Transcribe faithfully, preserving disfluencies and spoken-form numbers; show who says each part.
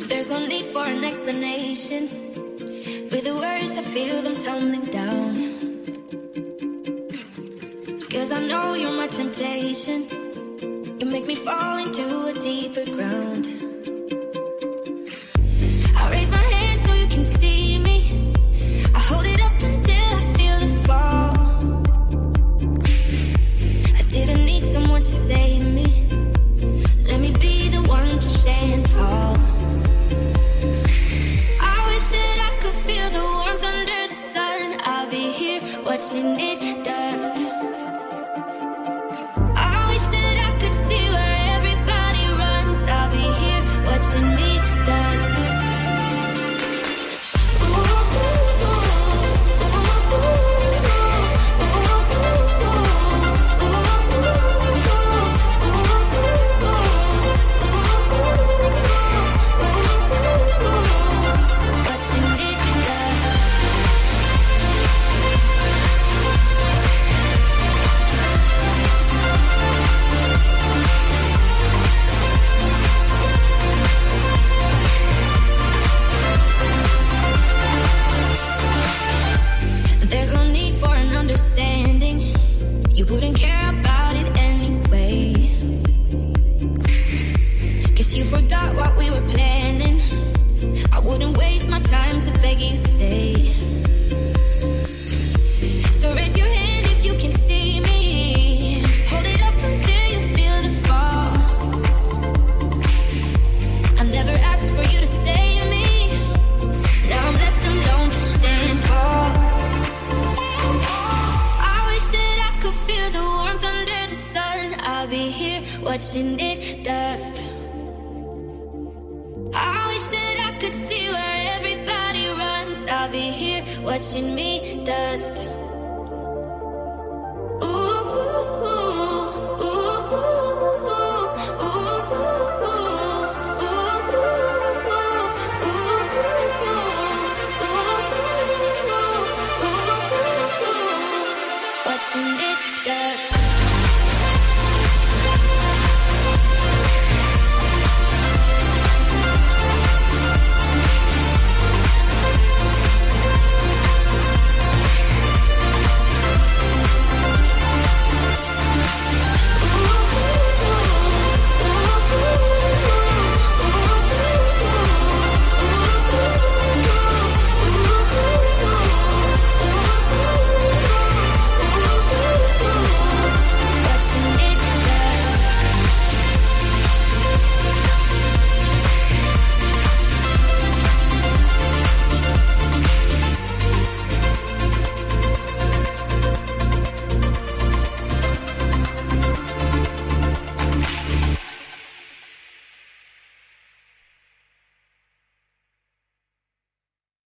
Speaker 1: There's no need for an explanation. With the words I feel them tumbling down. Cause I know you're my temptation. You make me fall into a deeper ground. I raise my hand so you can see me. I hold it up until I feel it fall. I didn't need someone to save me. Let me be the one to stand tall. I wish that I could feel the warmth under the sun. I'll be here watching it dust. I wish that I could see where everybody runs. I'll be here watching me dust. You wouldn't care about it anyway. Guess you forgot what we were planning. I wouldn't waste my time to beg you stay. So raise your hand if you can see me. Hold it up until you feel the fall. I never asked for you to save me. Now I'm left alone to stand tall. Feel the warmth under the sun. I'll be here watching it dust. I wish that I could see where everybody runs. I'll be here watching me dust.